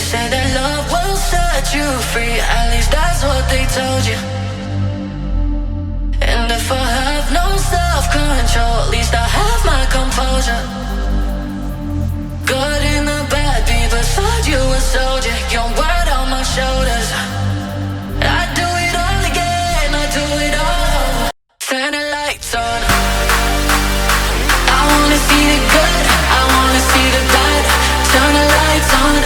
say that love will set you free, at least that's what they told you. And if I have no self-control, at least I have my composure. Good and the bad, be beside you a soldier. Your word on my shoulders. I do it all again, I do it all. Turn the lights on. I wanna see the good, I wanna see the bad. Turn the lights on.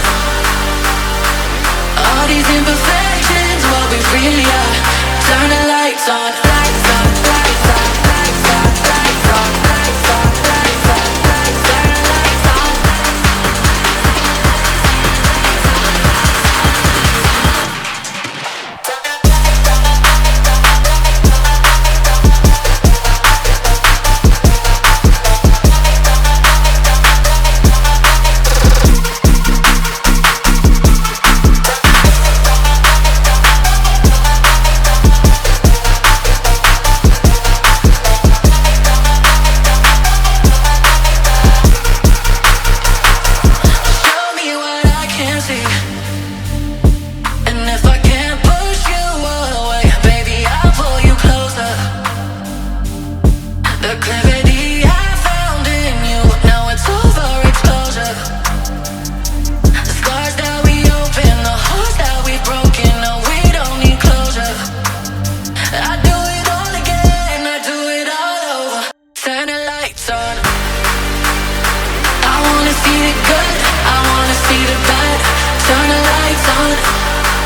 All these imperfections, what we really are. Turn the lights on. Lights on, lights on, lights on, lights on, lights on, lights on, lights on. Turn the lights on.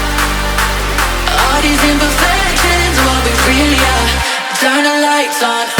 Turn the lights on.